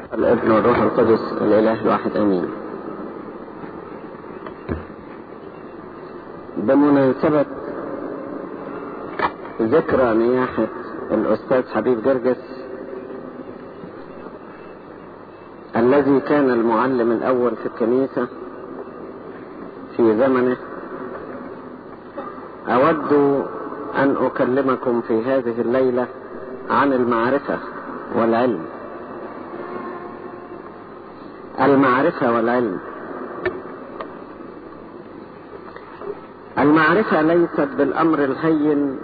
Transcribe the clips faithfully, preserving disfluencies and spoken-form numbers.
الابن والروح القدس الإله الواحد آمين. بمناسبة ذكرى نياحة الأستاذ حبيب جرجس الذي كان المعلم الأول في الكنيسة في زمنه، أود أن أكلمكم في هذه الليلة عن المعرفة والعلم. المعرفة والعلم. المعرفة ليست بالأمر الهين،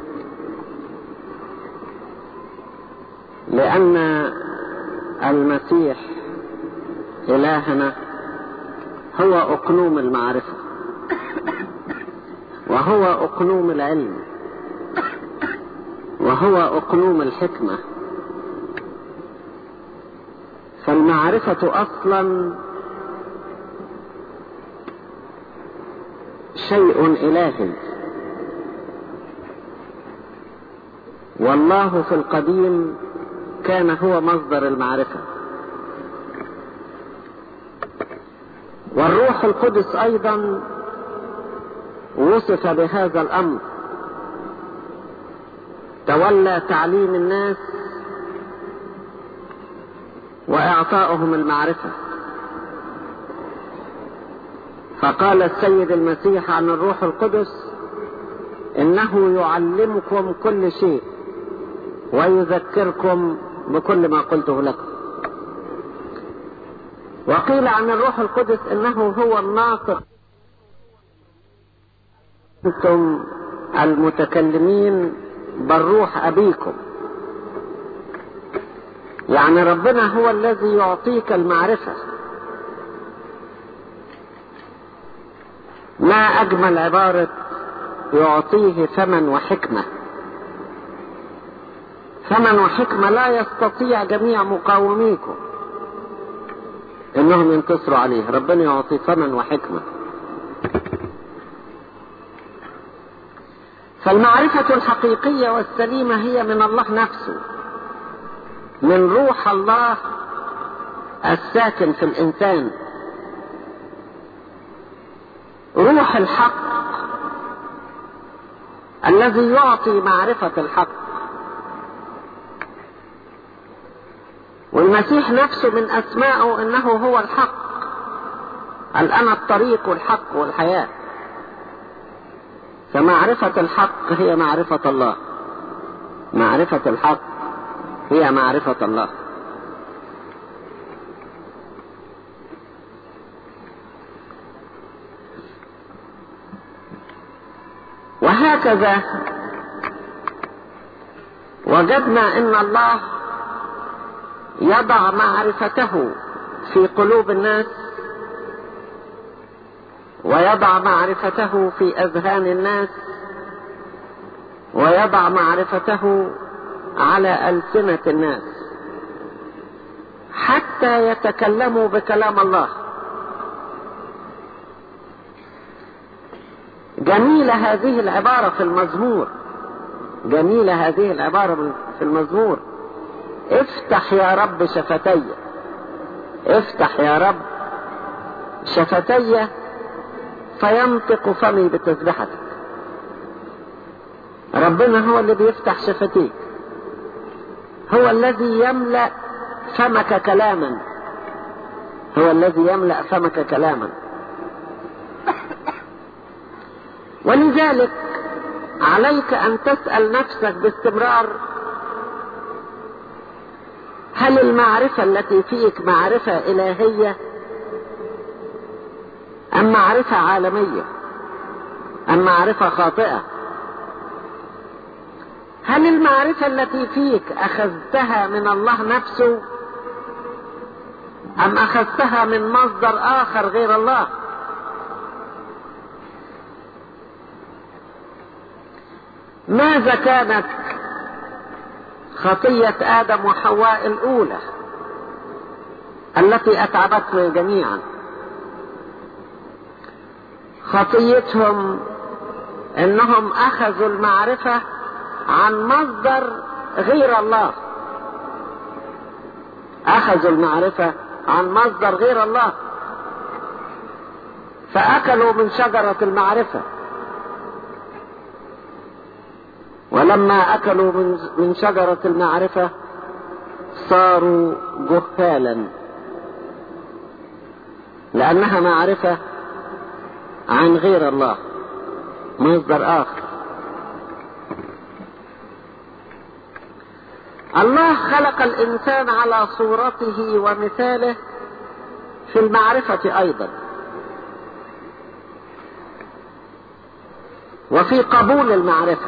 لأن المسيح إلهنا هو أقنوم المعرفة، وهو أقنوم العلم، وهو أقنوم الحكمة. فالمعرفة أصلا شيء إلهي، والله في القديم كان هو مصدر المعرفة، والروح القدس أيضا وصف بهذا الأمر، تولى تعليم الناس وإعطائهم المعرفة. فقال السيد المسيح عن الروح القدس: إنه يعلمكم كل شيء ويذكركم بكل ما قلته لكم. وقيل عن الروح القدس إنه هو الناطق، أنتم المتكلمين بالروح أبيكم. يعني ربنا هو الذي يعطيك المعرفة. ما أجمل عبارة يعطيه ثمن وحكمة. ثمن وحكمة لا يستطيع جميع مقاوميكم إنهم ينتصروا عليه. ربنا يعطي ثمن وحكمة. فالمعرفة الحقيقية والسليمة هي من الله نفسه، من روح الله الساكن في الإنسان، روح الحق الذي يعطي معرفة الحق. والمسيح نفسه من أسمائه إنه هو الحق، قال أنا الطريق والحق والحياة. فمعرفة الحق هي معرفة الله. معرفة الحق هي معرفة الله. وهكذا وجدنا ان الله يضع معرفته في قلوب الناس، ويضع معرفته في اذهان الناس، ويضع معرفته على ألسنة الناس حتى يتكلموا بكلام الله. جميلة هذه العبارة في المزمور، جميلة هذه العبارة في المزمور: افتح يا رب شفتي، افتح يا رب شفتي فينطق فمي بتسبحتك. ربنا هو اللي بيفتح شفتيك، هو الذي يملأ فمك كلاما، هو الذي يملأ فمك كلاما. ولذلك عليك أن تسأل نفسك باستمرار: هل المعرفة التي فيك معرفة إلهية أم معرفة عالمية أم معرفة خاطئة؟ هل المعرفة التي فيك أخذتها من الله نفسه أم أخذتها من مصدر آخر غير الله؟ ماذا كانت خطية آدم وحواء الأولى التي أتعبتنا جميعا؟ خطيتهم إنهم أخذوا المعرفة عن مصدر غير الله. أخذوا المعرفة عن مصدر غير الله، فأكلوا من شجرة المعرفة، ولما أكلوا من شجرة المعرفة صاروا جهالا، لأنها معرفة عن غير الله، مصدر آخر. الله خلق الإنسان على صورته ومثاله في المعرفة أيضا، وفي قبول المعرفة.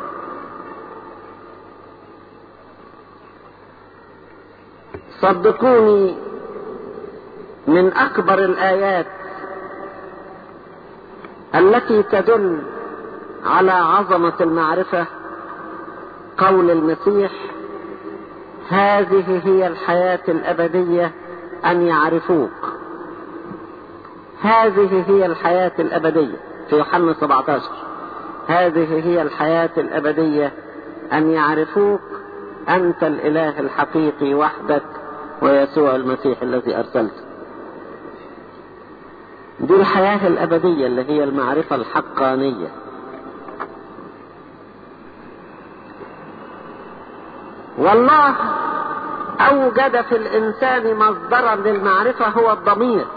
صدقوني، من أكبر الآيات التي تدل على عظمة المعرفة قول المسيح: هذه هي الحياة الأبدية أن يعرفوك. هذه هي الحياة الأبدية في يوحنا سبعة عشر. هذه هي الحياة الأبدية أن يعرفوك أنت الإله الحقيقي وحدك ويسوع المسيح الذي أرسلته. دي الحياة الأبدية اللي هي المعرفة الحقانية. والله أوجد في الإنسان مصدرا للمعرفة هو الضمير.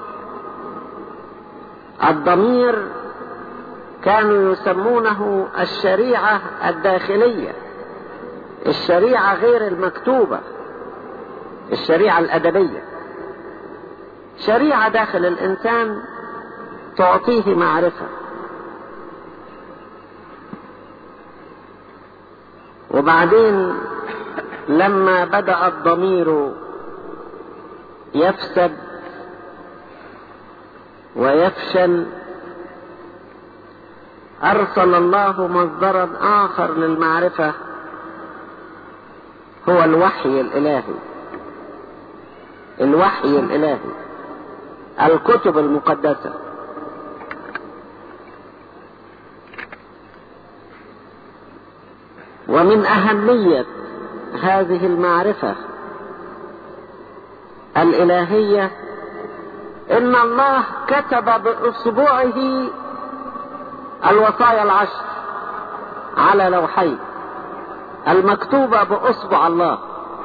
الضمير كانوا يسمونه الشريعة الداخلية، الشريعة غير المكتوبة، الشريعة الأدبية. شريعة داخل الإنسان تعطيه معرفة. وبعدين لما بدأ الضمير يفسد ويفشل أرسل الله مصدرا آخر للمعرفة هو الوحي الإلهي. الوحي الإلهي، الكتب المقدسة. ومن أهمية هذه المعرفة الإلهية إن الله كتب بإصبعه الوصايا العشر على لوحين، المكتوبة بإصبع الله.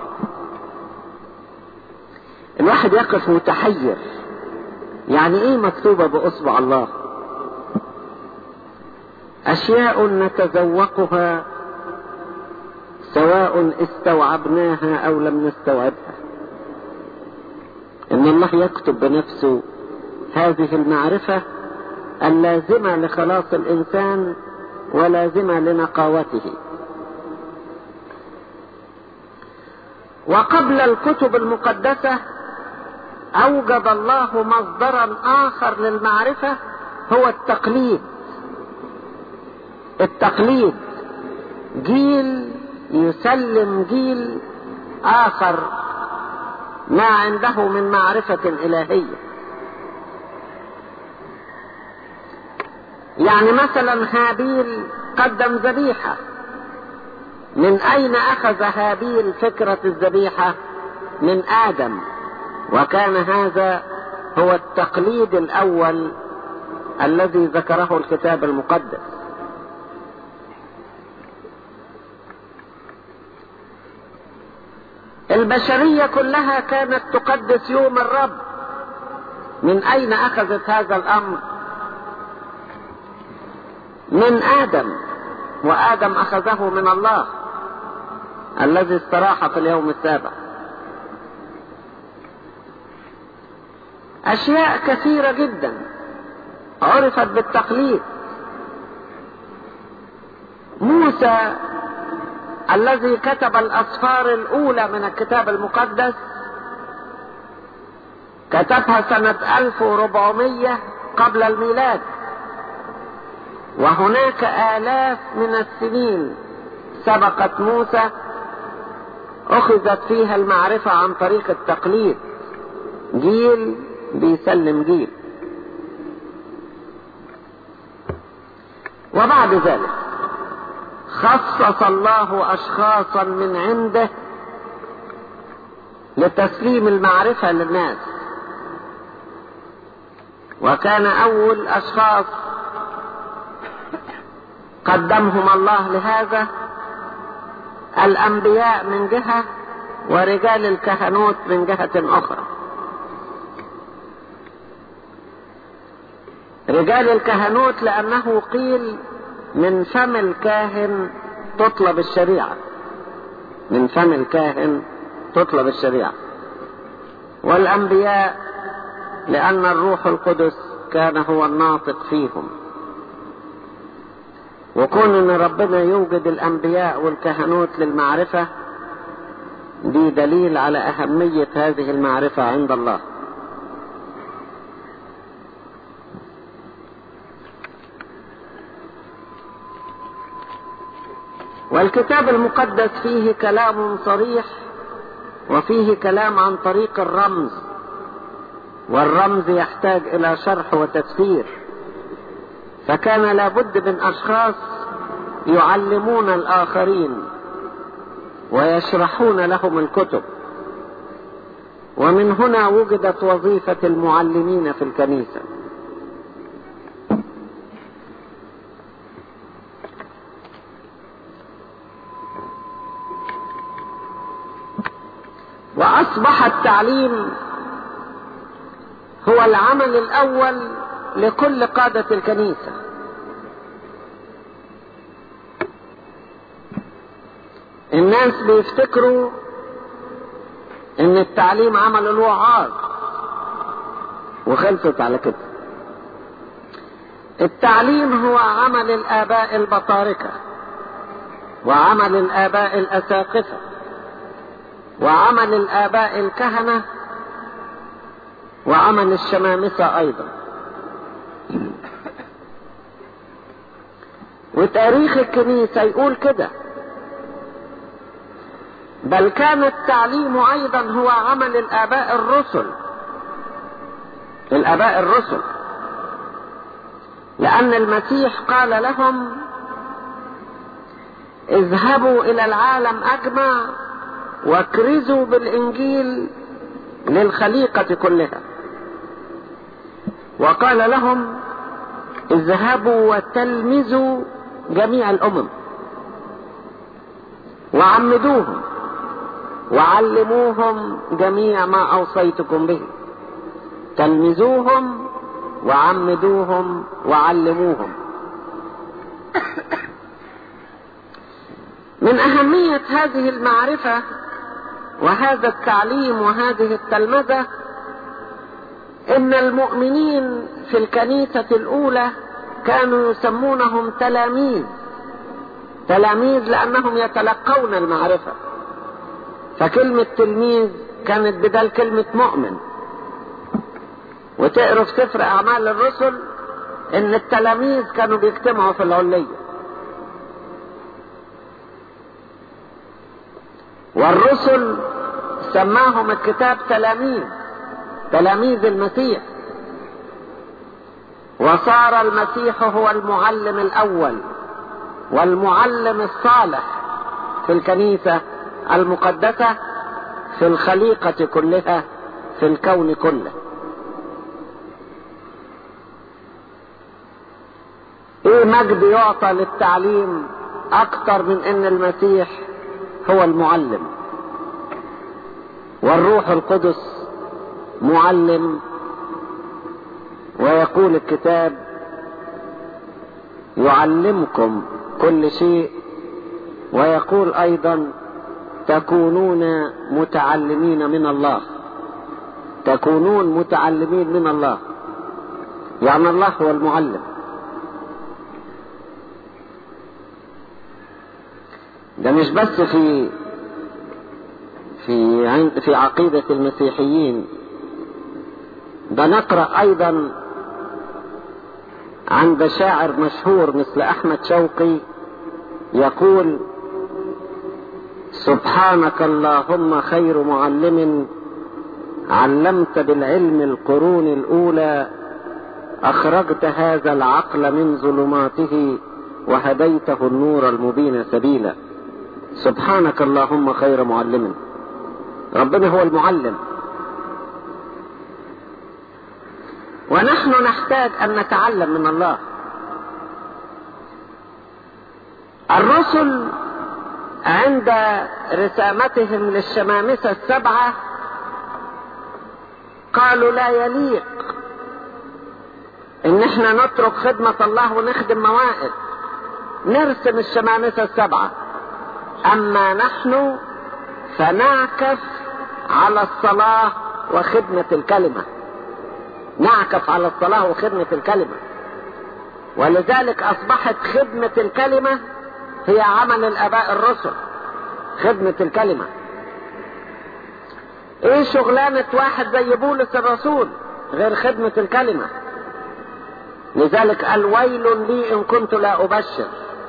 الواحد يقف متحير، يعني ايه مكتوبة بإصبع الله؟ أشياء نتذوقها سواء استوعبناها أو لم نستوعبها. إن الله يكتب بنفسه هذه المعرفة اللازمة لخلاص الإنسان ولازمة لنقاوته. وقبل الكتب المقدسة أوجد الله مصدرا آخر للمعرفة هو التقليد. التقليد جيل يسلم جيل آخر ما عنده من معرفة إلهية. يعني مثلا هابيل قدم ذبيحة. من أين أخذ هابيل فكرة الذبيحة؟ من آدم، وكان هذا هو التقليد الأول الذي ذكره الكتاب المقدس. البشرية كلها كانت تقدس يوم الرب. من أين أخذت هذا الأمر؟ من آدم، وآدم أخذه من الله الذي استراح في اليوم السابع. أشياء كثيرة جدا عرفت بالتقليد. موسى الذي كتب الأسفار الأولى من الكتاب المقدس كتبها سنة ألف وأربعمائة قبل الميلاد، وهناك آلاف من السنين سبقت موسى أخذت فيها المعرفة عن طريق التقليد، جيل بيسلم جيل. وبعد ذلك خصص الله أشخاصا من عنده لتسليم المعرفة للناس. وكان أول أشخاص قدمهم الله لهذا الأنبياء من جهة، ورجال الكهنوت من جهة أخرى. رجال الكهنوت لأنه قيل من فم الكاهن تطلب الشريعة، من فم الكاهن تطلب الشريعة. والأنبياء لأن الروح القدس كان هو الناطق فيهم. وكون ان ربنا يوجد الانبياء والكهنوت للمعرفة دي دليل على اهمية هذه المعرفة عند الله. والكتاب المقدس فيه كلام صريح، وفيه كلام عن طريق الرمز، والرمز يحتاج الى شرح وتفسير. فكان لابد من أشخاص يعلمون الآخرين ويشرحون لهم الكتب. ومن هنا وجدت وظيفة المعلمين في الكنيسة. وأصبح التعليم هو العمل الأول لكل قادة الكنيسة. الناس بيفتكروا ان التعليم عمل الوعاظ وخلصت على كده. التعليم هو عمل الآباء البطاركة، وعمل الآباء الأساقفة، وعمل الآباء الكهنة، وعمل الشمامسة أيضا. وتاريخ الكنيسة يقول كده. بل كان التعليم أيضا هو عمل الآباء الرسل، الآباء الرسل، لأن المسيح قال لهم اذهبوا إلى العالم أجمع واكرزوا بالإنجيل للخليقة كلها. وقال لهم اذهبوا وتلمذوا جميع الأمم وعمدوهم وعلموهم جميع ما أوصيتكم به. تلمذوهم وعمدوهم وعلموهم. من أهمية هذه المعرفة وهذا التعليم وهذه التلمذة إن المؤمنين في الكنيسة الأولى كانوا يسمونهم تلاميذ، تلاميذ لأنهم يتلقون المعرفة. فكلمة تلميذ كانت بدل كلمة مؤمن. وتقروا في سفر أعمال الرسل إن التلاميذ كانوا بيجتمعوا في العلية. والرسل سماهم الكتاب تلاميذ، تلاميذ المسيح. وصار المسيح هو المعلم الأول والمعلم الصالح في الكنيسة المقدسة، في الخليقة كلها، في الكون كله. ايه مجد يعطى للتعليم اكتر من ان المسيح هو المعلم، والروح القدس معلم. ويقول الكتاب يعلمكم كل شيء، ويقول ايضا تكونون متعلمين من الله، تكونون متعلمين من الله، يعني الله هو المعلم. ده مش بس في في في عقيدة المسيحيين، ده نقرأ ايضا عند شاعر مشهور مثل احمد شوقي يقول سبحانك اللهم خير معلم علمت بالعلم القرون الاولى، اخرجت هذا العقل من ظلماته وهديته النور المبين سبيلا. سبحانك اللهم خير معلم. ربنا هو المعلم. ونحن نحتاج أن نتعلم من الله. الرسل عند رسامتهم للشمامسة السبعة قالوا لا يليق ان احنا نترك خدمة الله ونخدم موائد، نرسم الشمامسة السبعة، اما نحن فنعكف على الصلاة وخدمة الكلمة، نعكف على الصلاة وخدمة الكلمة. ولذلك اصبحت خدمة الكلمة هي عمل الاباء الرسل، خدمة الكلمة. ايه شغلانة واحد زي بولس الرسول غير خدمة الكلمة؟ لذلك قال ويل لي ان كنت لا ابشر،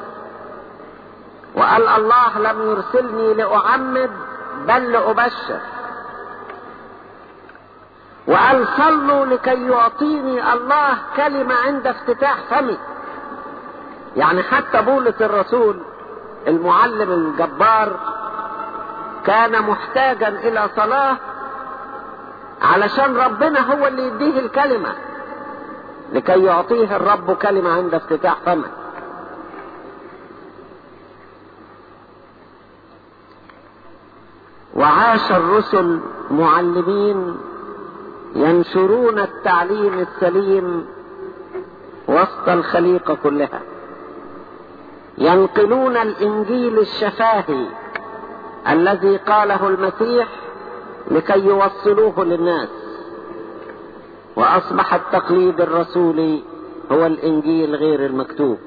وقال الله لم يرسلني لاعمد بل لابشر، وقال صلوا لكي يعطيني الله كلمة عند افتتاح فمي. يعني حتى بولس الرسول المعلم الجبار كان محتاجا الى صلاة علشان ربنا هو اللي يديه الكلمة، لكي يعطيه الرب كلمة عند افتتاح فمه. وعاش الرسل معلمين ينشرون التعليم السليم وسط الخليقة كلها، ينقلون الإنجيل الشفاهي الذي قاله المسيح لكي يوصلوه للناس، وأصبح التقليد الرسولي هو الإنجيل غير المكتوب.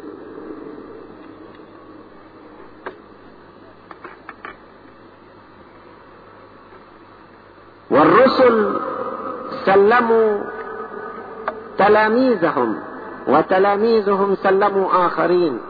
والرسل سلموا تلاميذهم وتلاميذهم سلموا آخرين.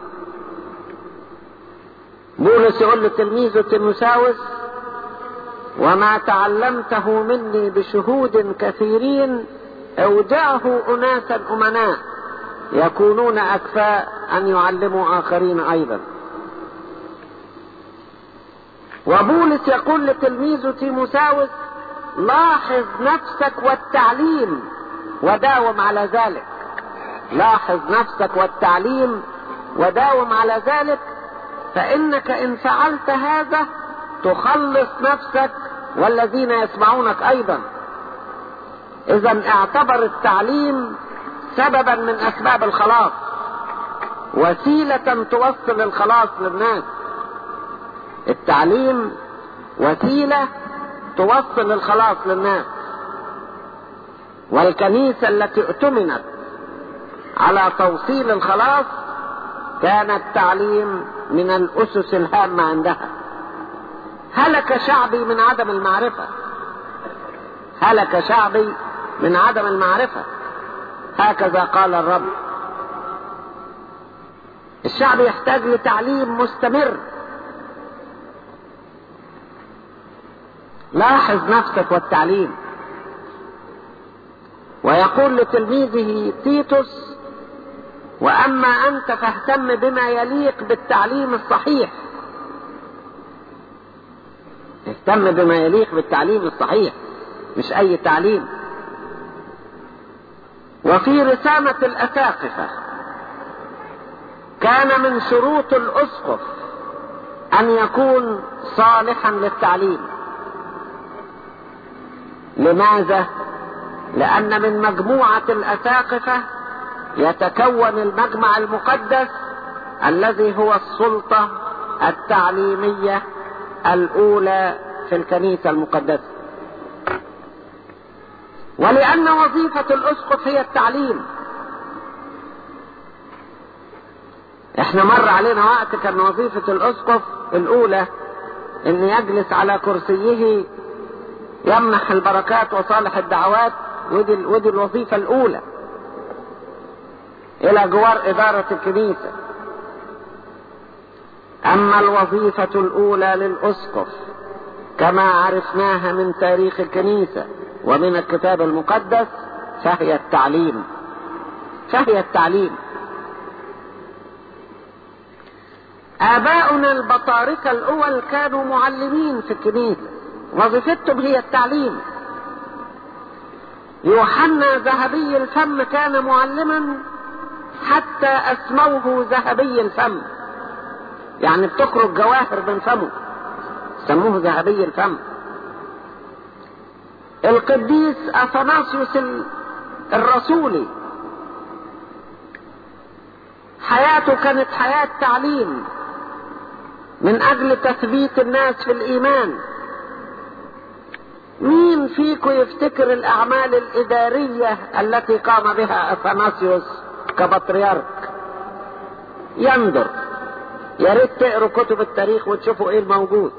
بولس يقول لتلميذه تيموثاوس وما تعلمته مني بشهود كثيرين اودعه أناسا أمناء يكونون أكفاء أن يعلموا آخرين أيضا. وبولس يقول لتلميذه تيموثاوس لاحظ نفسك والتعليم وداوم على ذلك، لاحظ نفسك والتعليم وداوم على ذلك، فإنك إن فعلت هذا تخلص نفسك والذين يسمعونك أيضا. إذا اعتبر التعليم سببا من أسباب الخلاص، وسيلة توصل الخلاص للناس. التعليم وسيلة توصل الخلاص للناس. والكنيسة التي اؤتمنت على توصيل الخلاص كان التعليم من الأسس الهامة عندها. هلك شعبي من عدم المعرفة، هلك شعبي من عدم المعرفة، هكذا قال الرب. الشعب يحتاج لتعليم مستمر. لاحظ نفسك والتعليم. ويقول لتلميذه تيتوس وأما أنت فاهتم بما يليق بالتعليم الصحيح. اهتم بما يليق بالتعليم الصحيح، مش أي تعليم. وفي رسامة الأساقفة كان من شروط الأسقف أن يكون صالحا للتعليم. لماذا؟ لأن من مجموعة الأساقفة يتكون المجمع المقدس الذي هو السلطة التعليمية الأولى في الكنيسة المقدسة. ولأن وظيفة الأسقف هي التعليم. احنا مر علينا وقت كان وظيفة الأسقف الأولى ان يجلس على كرسيه يمنح البركات وصالح الدعوات، ودي, ودي الوظيفة الأولى إلى جوار إدارة الكنيسة. أما الوظيفة الأولى للأسقف كما عرفناها من تاريخ الكنيسة ومن الكتاب المقدس فهي التعليم، فهي التعليم. آباؤنا البطاركة الأول كانوا معلمين في الكنيسة، وظيفتهم هي التعليم. يوحنا ذهبي الفم كان معلما حتى اسموه ذهبي الفم، يعني بتخرج جواهر من فمه، سموه ذهبي الفم. القديس اثناسيوس الرسولي حياته كانت حياة تعليم من اجل تثبيت الناس في الايمان. مين فيكم يفتكر الاعمال الادارية التي قام بها اثناسيوس كبطريرك؟ ينظر، يا ريت تقروا كتب التاريخ وتشوفوا ايه الموجود.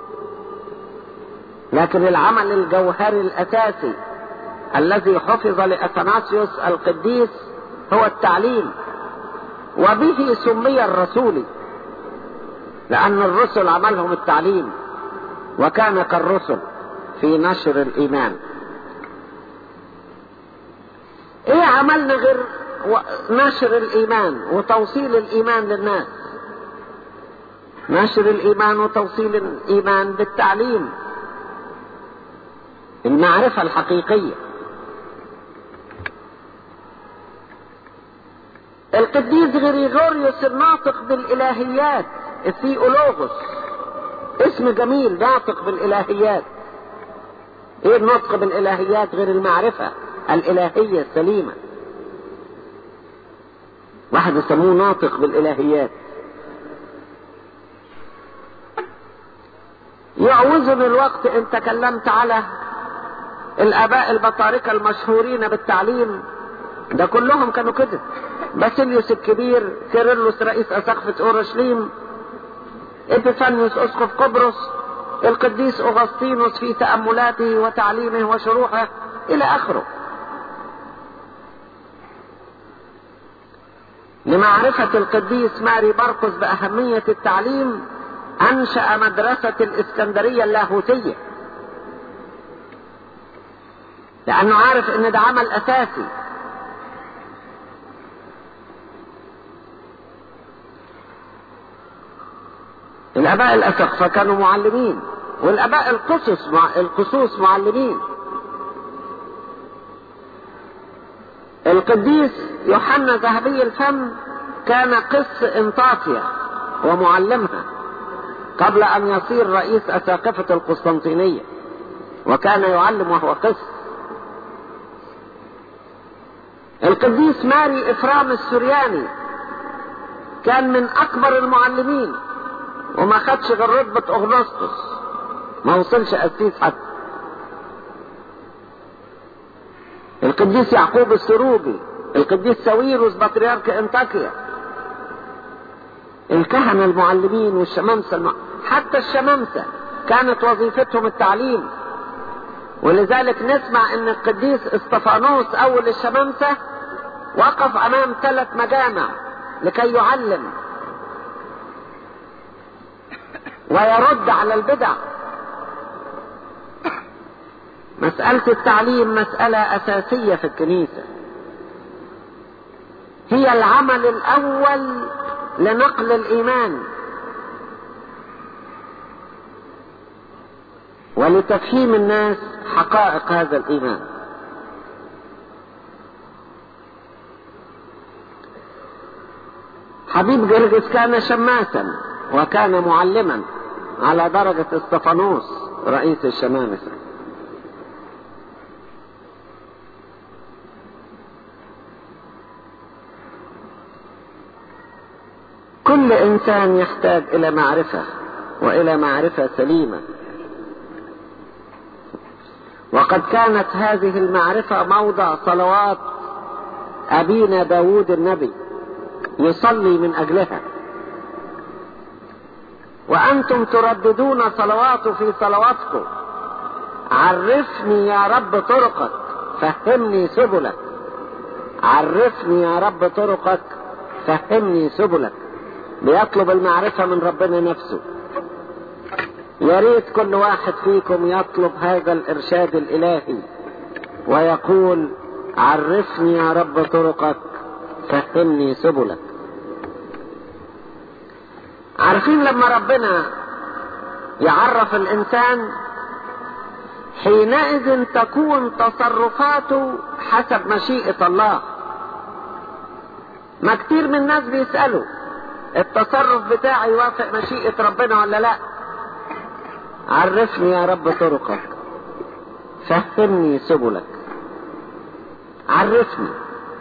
لكن العمل الجوهري الاساسي الذي حفظ لاثناسيوس القديس هو التعليم، وبه سمي الرسولي، لان الرسل عملهم التعليم، وكان كالرسل في نشر الايمان. ايه عملنا غير نشر الايمان وتوصيل الايمان للناس؟ نشر الايمان وتوصيل الايمان بالتعليم، المعرفة الحقيقية. القديس غريغوريوس الناطق بالالهيات، الثيولوغوس، اسم جميل، ناطق بالالهيات. ايه النطق بالالهيات غير المعرفة الالهية السليمة؟ واحد يسموه ناطق بالالهيات. يعوزني الوقت ان تكلمت على الاباء البطاركة المشهورين بالتعليم، ده كلهم كانوا كده. باسيليوس الكبير، كيرلس رئيس اساقفة اورشليم، ابيفانيوس اسقف قبرص، القديس اغسطينوس في تأملاته وتعليمه وشروحه الى اخره. لمعرفة القديس ماري بارقس بأهمية التعليم أنشأ مدرسة الإسكندرية اللاهوتية، لأنه عارف إن ده عمل أساسي. الآباء الأسقفة كانوا معلمين، والآباء القصص مع... القصوص معلمين. القديس يوحنا ذهبي الفم كان قس انطاكيا ومعلمها قبل ان يصير رئيس اساقفة القسطنطينية، وكان يعلم وهو قس. القديس ماري افرام السرياني كان من اكبر المعلمين، وما خدش غير رتبة اغنسطس، ما وصلش قسيس حتى. القديس يعقوب السروجي، القديس ساويروس بطريرك انطاكيا، الكهنة المعلمين والشمامسة الم... حتى الشمامسة كانت وظيفتهم التعليم. ولذلك نسمع ان القديس اسطفانوس اول الشمامسة وقف امام ثلاث مجامع لكي يعلم ويرد على البدع. مسألة التعليم مسألة أساسية في الكنيسة، هي العمل الأول لنقل الإيمان ولتفهيم الناس حقائق هذا الإيمان. حبيب جرجس كان شماسا وكان معلما على درجة اسطفانوس رئيس الشمامسة. كل انسان يحتاج الى معرفة والى معرفة سليمة، وقد كانت هذه المعرفة موضع صلوات ابينا داود النبي، يصلي من اجلها. وانتم ترددون صلواته في صلواتكم: عرفني يا رب طرقك فهمني سبلك، عرفني يا رب طرقك فهمني سبلك. بيطلب المعرفة من ربنا نفسه. يا ريت كل واحد فيكم يطلب هذا الارشاد الالهي ويقول: عرفني يا رب طرقك فهمني سبلك. عارفين لما ربنا يعرف الانسان حينئذ تكون تصرفاته حسب مشيئة الله. ما كتير من الناس بيسألوا التصرف بتاعي يوافق مشيئة ربنا ولا لا؟ عرفني يا رب طرقك، فهمني سبلك، عرفني.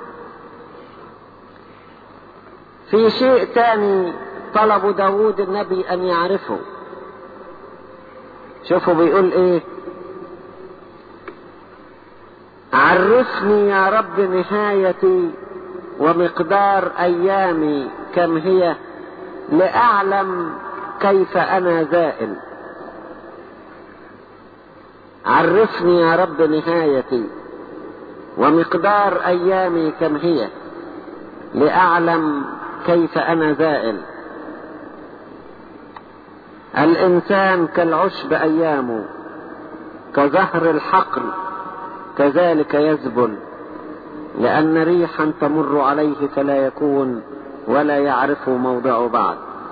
في شيء تاني طلب داود النبي ان يعرفه. شوفوا بيقول ايه: عرفني يا رب نهايتي ومقدار ايامي كم هي، لأعلم كيف انا زائل. عرفني يا رب نهايتي ومقدار ايامي كم هي، لأعلم كيف انا زائل. الانسان كالعشب ايامه، كزهر الحقل كذلك يذبل، لأن ريحا تمر عليه فلا يكون ولا يعرف موضعه بعد.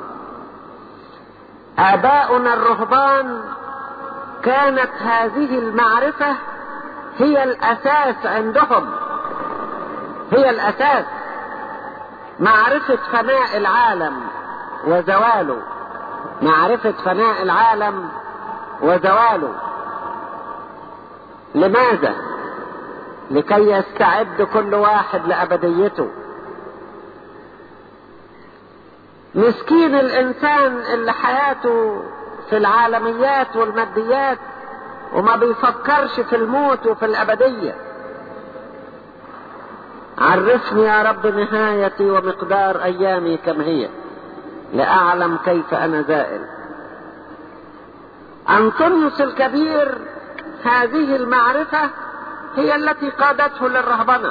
آباؤنا الرهبان كانت هذه المعرفة هي الأساس عندهم، هي الأساس. معرفة فناء العالم وزواله، معرفة فناء العالم وزواله. لماذا؟ لكي يستعد كل واحد لأبديته. مسكين الإنسان اللي حياته في العالميات والماديات وما بيفكرش في الموت وفي الأبدية. عرفني يا رب نهايتي ومقدار أيامي كم هي، لأعلم كيف أنا زائل. أنطونيوس الكبير هذه المعرفة هي التي قادته للرهبنة.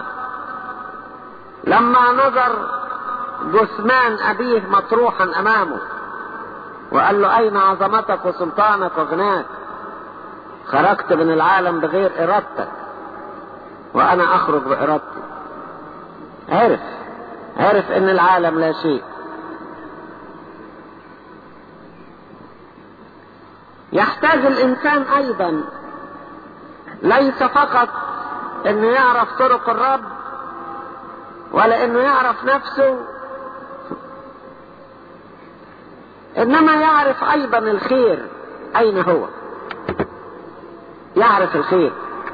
لما نظر جثمان أبيه مطروحا أمامه وقال له: أين عظمتك وسلطانك وغناك؟ خرجت من العالم بغير إرادتك وأنا أخرج بإرادتي. عرف عرف إن العالم لا شيء. يحتاج الإنسان أيضا ليس فقط إنه يعرف طرق الرب ولا إنه يعرف نفسه، إنما يعرف أيضا الخير أين هو. يعرف الخير.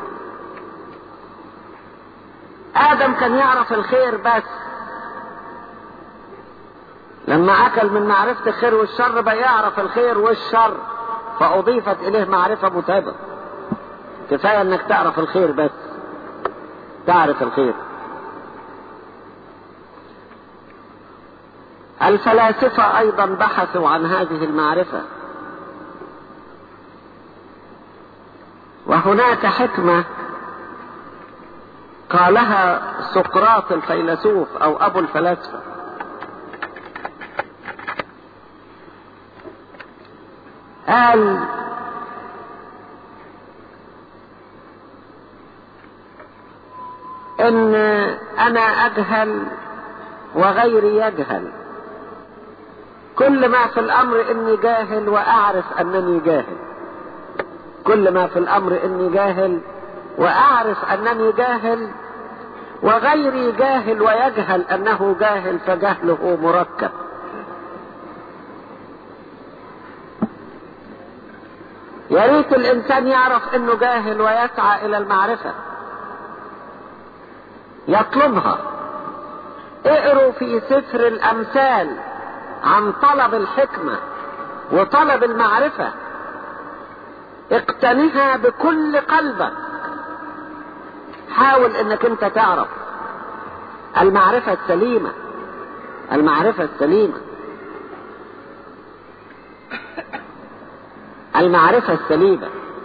آدم كان يعرف الخير بس، لما أكل من معرفة الخير والشر بقى يعرف الخير والشر، فأضيفت إليه معرفة متعبة. كفاية إنك تعرف الخير بس، تعرف الخير. الفلاسفة أيضا بحثوا عن هذه المعرفة، وهناك حكمة قالها سقراط الفيلسوف أو أبو الفلاسفة. قال: إن أنا أجهل وغيري يجهل، كل ما في الأمر إني جاهل وأعرف أنني جاهل. كل ما في الأمر إني جاهل وأعرف أنني جاهل، وغيري جاهل ويجهل أنه جاهل، فجهله مركب. يا ريت الإنسان يعرف أنه جاهل ويسعى إلى المعرفة، يطلبها. اقروا في سفر الأمثال عن طلب الحكمة وطلب المعرفة. اقتنها بكل قلبك. حاول انك انت تعرف المعرفة السليمة، المعرفة السليمة، المعرفة السليمة.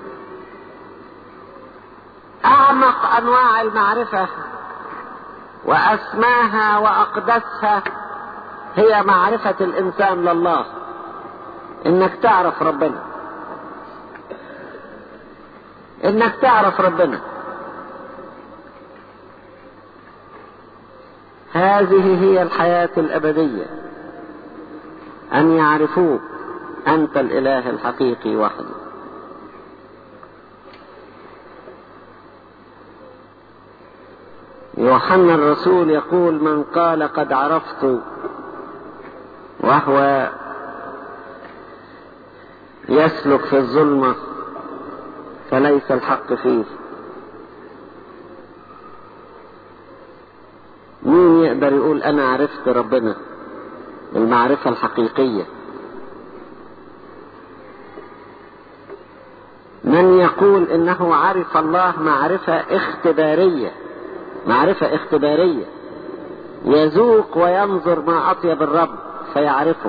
اعمق انواع المعرفة واسماها واقدسها هي معرفة الانسان لله، انك تعرف ربنا، انك تعرف ربنا. هذه هي الحياة الأبدية، أن يعرفوك أنت الإله الحقيقي وحده. يوحنا الرسول يقول: من قال قد عرفت وهو يسلك في الظلمة فليس الحق فيه. مين يقدر يقول أنا عرفت ربنا المعرفة الحقيقية؟ من يقول إنه عرف الله معرفة اختبارية، معرفة اختبارية، يذوق وينظر ما أطيب الرب فيعرفه.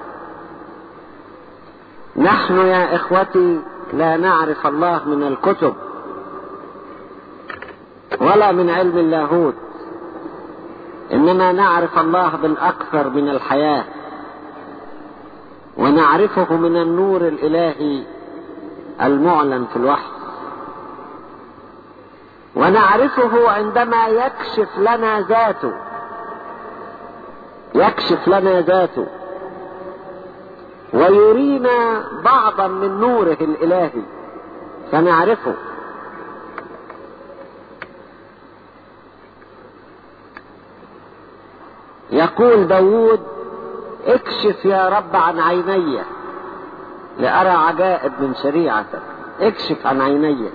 نحن يا إخوتي لا نعرف الله من الكتب ولا من علم اللاهوت، إنما نعرف الله بالأكثر من الحياة، ونعرفه من النور الإلهي المعلن في الوحي، ونعرفه عندما يكشف لنا ذاته، يكشف لنا ذاته ويرينا بعضا من نوره الإلهي فنعرفه. يقول داود: اكشف يا رب عن عيني لأرى عجائب من شريعتك، اكشف عن عيني.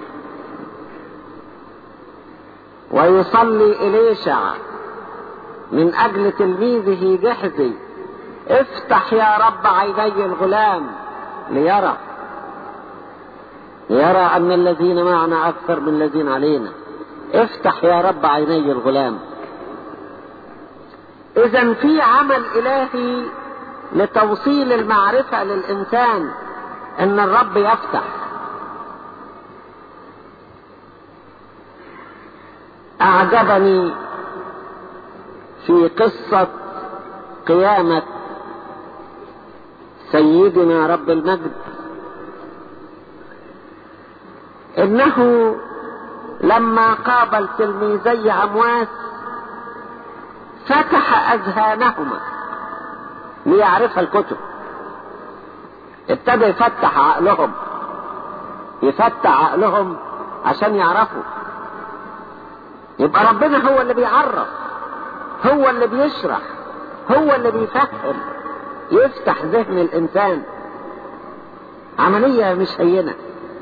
ويصلي إليشع من أجل تلميذه جحزي: افتح يا رب عيني الغلام ليرى، ليرى أن الذين معنا أكثر من الذين علينا. افتح يا رب عيني الغلام. إذن في عمل إلهي لتوصيل المعرفة للإنسان، إن الرب يفتح. أعجبني في قصة قيامة سيدنا رب المجد إنه لما قابل تلميذي عمواس فتح أذهانهما ليعرف الكتب. ابتدى يفتح عقلهم، يفتح عقلهم عشان يعرفوا. يبقى ربنا هو اللي بيعرف، هو اللي بيشرح، هو اللي بيفهم، يفتح ذهن الإنسان. عملية مش هينة.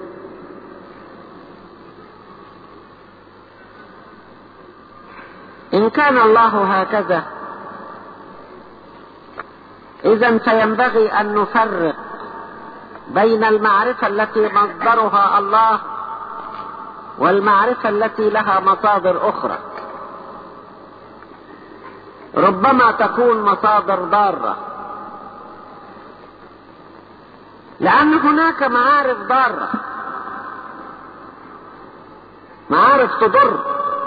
إن كان الله هكذا إذن فينبغي أن نفرق بين المعرفة التي مصدرها الله والمعرفة التي لها مصادر أخرى. ربما تكون مصادر ضارة، لأن هناك معارف ضارة، معارف تضر.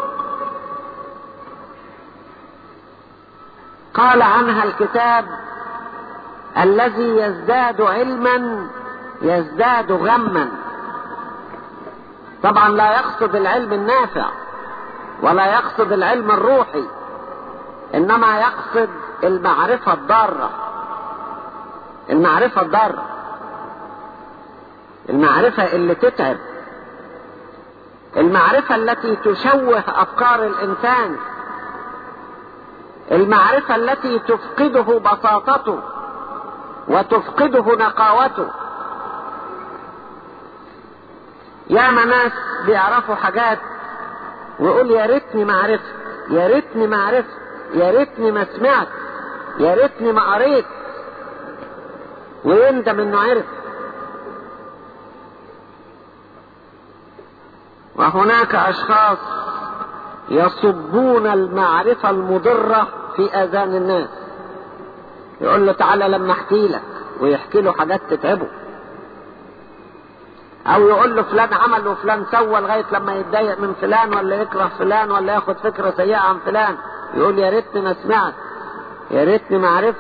قال عنها الكتاب: الذي يزداد علما يزداد غما. طبعا لا يقصد العلم النافع ولا يقصد العلم الروحي، إنما يقصد المعرفة الضارة، المعرفة الضارة، المعرفة اللي تتعب، المعرفة التي تشوه أفكار الإنسان، المعرفة التي تفقده بساطته وتفقده نقاوته. يا ناس بيعرفوا حاجات ويقول يا ريتني ما عرفت، يا ريتني ما عرفت، يا ريتني ما سمعت، يا ريتني ما قريت، ويندم انه عرف. وهناك اشخاص يصبون المعرفة المضرة في اذان الناس، يقول له تعالى لما احكي لك، ويحكي له حاجات تتعبه، او يقول له فلان عمل وفلان سوى، لغاية لما يتضايق من فلان ولا يكره فلان ولا ياخد فكرة سيئة عن فلان يقول يا ريتني ما سمعت، يا ريتني ما عرفت.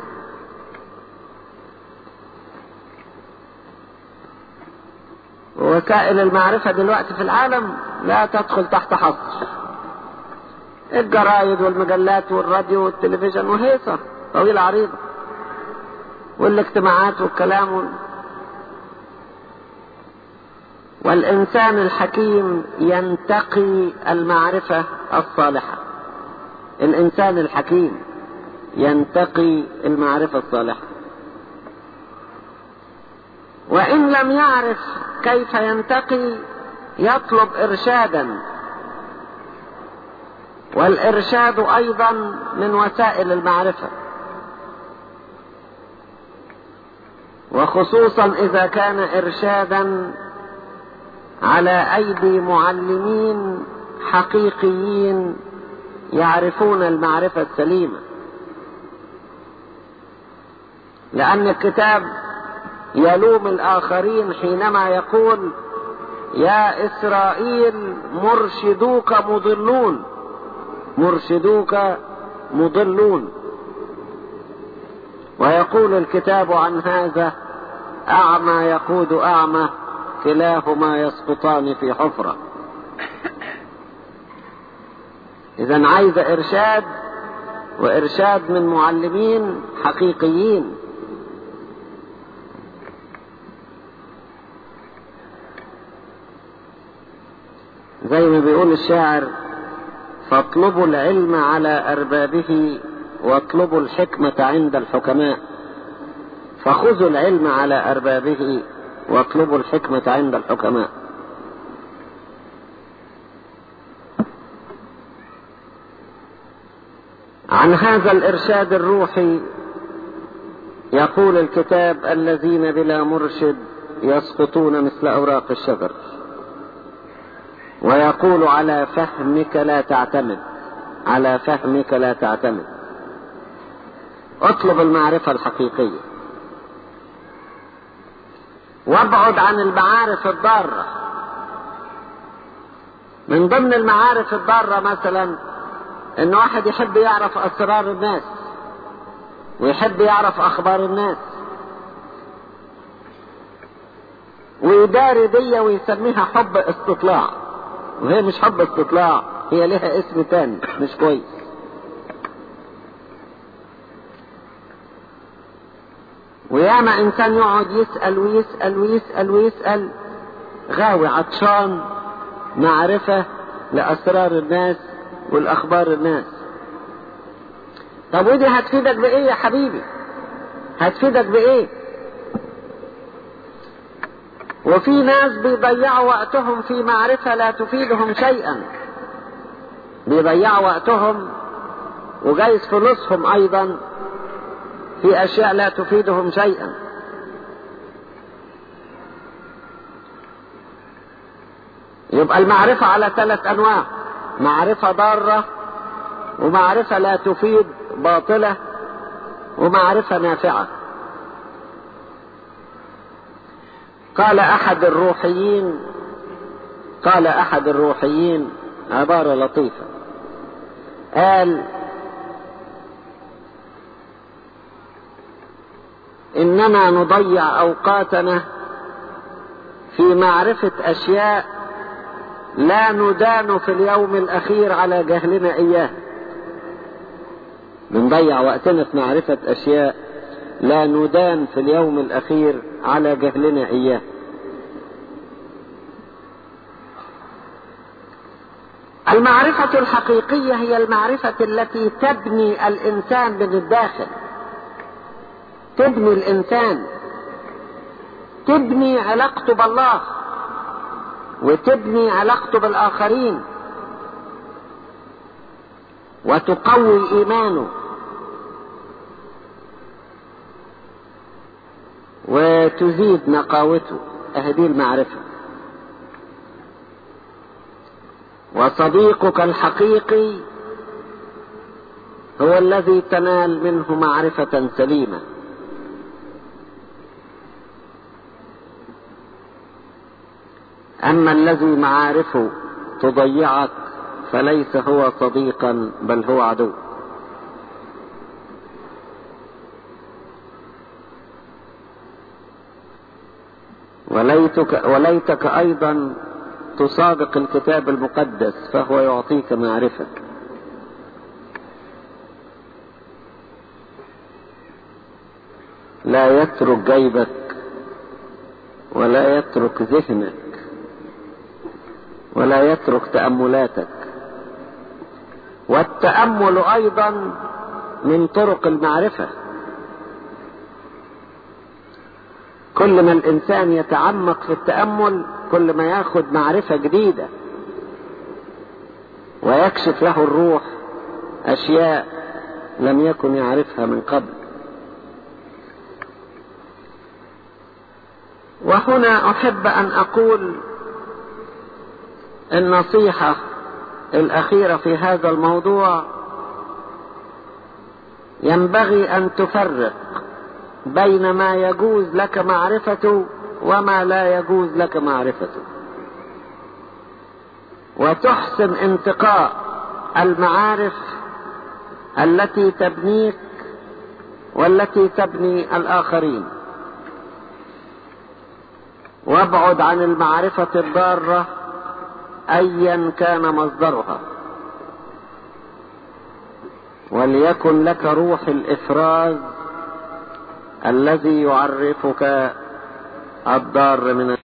وسائل المعرفة دلوقتي في العالم لا تدخل تحت حصر، الجرايد والمجلات والراديو والتلفزيون وهيصة طويلة عريضة، والاجتماعات والكلام وال... والإنسان الحكيم ينتقي المعرفة الصالحة. الإنسان الحكيم ينتقي المعرفة الصالحة، وإن لم يعرف كيف ينتقي يطلب إرشادا، والإرشاد أيضا من وسائل المعرفة، وخصوصا إذا كان إرشادا على أيدي معلمين حقيقيين يعرفون المعرفة السليمة. لأن الكتاب يلوم الآخرين حينما يقول: يا إسرائيل مرشدوك مضلون، مرشدوك مضلون. ويقول الكتاب عن هذا: أعمى يقود أعمى، كلاهما يسقطان في حفرة. إذن عايز إرشاد، وإرشاد من معلمين حقيقيين. زي ما بيقول الشاعر: فاطلبوا العلم على أربابه واطلبوا الحكمة عند الحكماء. فخذوا العلم على أربابه واطلبوا الحكمة عند الحكماء. عن هذا الإرشاد الروحي يقول الكتاب: الذين بلا مرشد يسقطون مثل أوراق الشجر. ويقول: على فهمك لا تعتمد، على فهمك لا تعتمد. اطلب المعرفة الحقيقية، وابعد عن المعارف الضارة. من ضمن المعارف الضارة مثلا ان واحد يحب يعرف اسرار الناس، ويحب يعرف اخبار الناس، ويداري دي ويسميها حب استطلاع، وهي مش حب استطلاع، هي لها اسم تاني مش كويس. وياما انسان يقعد يسأل ويسأل ويسأل ويسأل، غاوي عطشان معرفة لأسرار الناس والأخبار الناس. طب ودي هتفيدك بإيه يا حبيبي؟ هتفيدك بإيه؟ وفي ناس بيضيعوا وقتهم في معرفة لا تفيدهم شيئا، بيضيعوا وقتهم وجايز فلوسهم أيضا في أشياء لا تفيدهم شيئا. يبقى المعرفة على ثلاث أنواع: معرفة ضارة، ومعرفة لا تفيد باطلة، ومعرفة نافعة. قال أحد الروحيين قال أحد الروحيين عبارة لطيفة، قال: إننا نضيع أوقاتنا في معرفة أشياء لا ندان في اليوم الأخير على جهلنا إياه. بنضيع وقتنا في معرفة أشياء لا ندان في اليوم الأخير على جهلنا إياه. المعرفة الحقيقية هي المعرفة التي تبني الإنسان من الداخل، تبني الإنسان، تبني علاقته بالله، وتبني علاقته بالآخرين، وتقوي إيمانه، وتزيد نقاوته. أهدي المعرفة. وصديقك الحقيقي هو الذي تنال منه معرفة سليمة. أما الذي معارفه تضيعك فليس هو صديقا بل هو عدو. وليتك, وليتك أيضا تصادق الكتاب المقدس فهو يعطيك معرفة. لا يترك جيبك ولا يترك ذهنك ولا يترك تأملاتك. والتأمل أيضا من طرق المعرفة. كل ما الإنسان يتعمق في التأمل كل ما ياخد معرفة جديدة، ويكشف له الروح أشياء لم يكن يعرفها من قبل. وهنا أحب أن أقول النصيحة الأخيرة في هذا الموضوع: ينبغي أن تفرق بين ما يجوز لك معرفته وما لا يجوز لك معرفته، وتحسن انتقاء المعارف التي تبنيك والتي تبني الآخرين، وابعد عن المعرفة الضارة أيا كان مصدرها، وليكن لك روح الإفراز الذي يعرفك الضار من